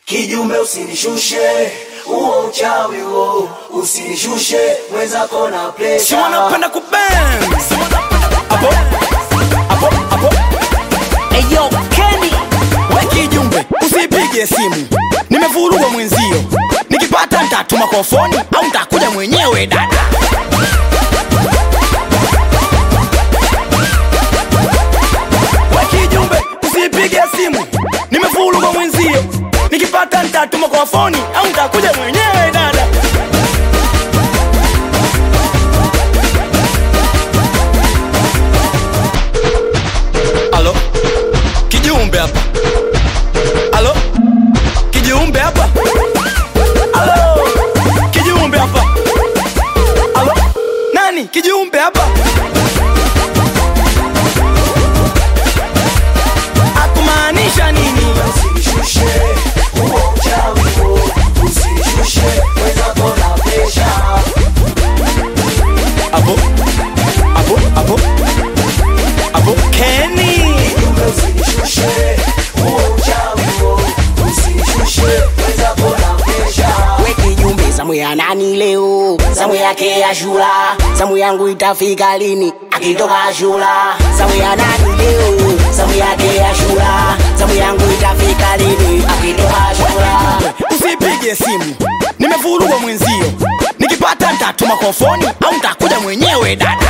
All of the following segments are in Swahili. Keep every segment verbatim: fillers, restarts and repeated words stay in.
Kijumbe usinishushe, uo uchawi uo, usinishushe, mwenzako na pressure. Si wanapenda kubang. Apo, apo, apo. Eyo Kenny, we kijumbe, usipige simu, nimevurugwa mwenzio. Nikipata nitatuma kwa phone au nitakuja mwenyewe dada. We kijumbe, usipige simu, nimevurugwa mwenzio. Nikipata nitatuma kwa phone au nitakuja mwenyewe dada. Alo, kijumbe hapa. Alo, kijumbe hapa. Alo, kijumbe hapa. Alo, nani kijumbe hapa? Akumaanisha nini? Usinishushe, uo uchawi uo, usinishushe, mwenzako na pressure. Apo, apo, apo. Apo Kenny. Kijumbe usinishushe, uo uchawi uo, usinishushe, mwenzako na pressure. We kijumbe, zamu ya nani leo? Zamu yake ya shula. Zamu yangu itafika lini? Akitoka shula. Zamu ya nani leo? Zamu yake ya shula. Zamu yangu itafika lini? Akitoka shula. Usipige simu, nimevurugwa mwenzio. Nikipata nitatuma kwa phone au nitakuja mwenyewe dada.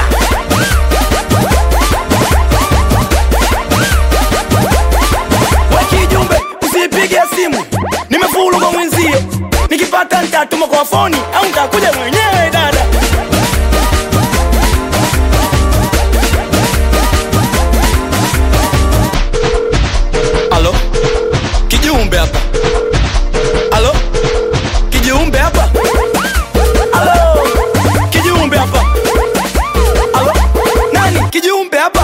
We kijumbe, usipige simu, nimevurugwa mwenzio. Nikipata nitatuma kwa phone au nitakuja mwenyewe dada. Alo, kijumbe hapa. Alo, kijumbe hapa. Alo, kijumbe hapa. Alo, nani kijumbe hapa?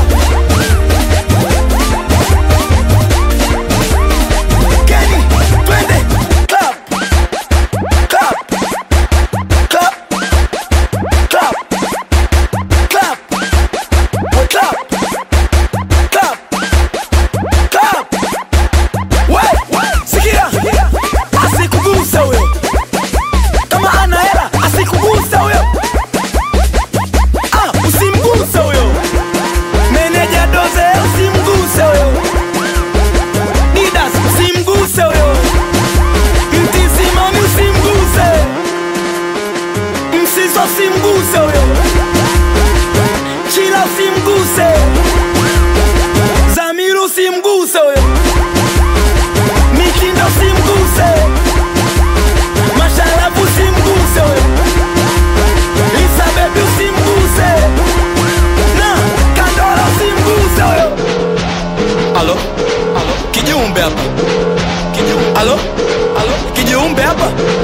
Kenny, twende club. Club. Club. Club. Club. We club. Club. Club. We, sikia. Asikuguse huyo. Kama ana hela, asikuguse huyo. Ah, usimguse huyo. Meneja doze, usimguse huyo. Didas, usimguse huyo. Mtizimami usimguse. Msiso usimguse huyo. Chila usimguse. Zamiru usimguse huyo. Mikindo usimguse. Mashalabu usimguse huyo. Lisa baby usimguse. Na Kandora usimguse huyo. Alo, alo, kijumbe hapa. Kijumbe. Alo, alo, kijumbe hapa.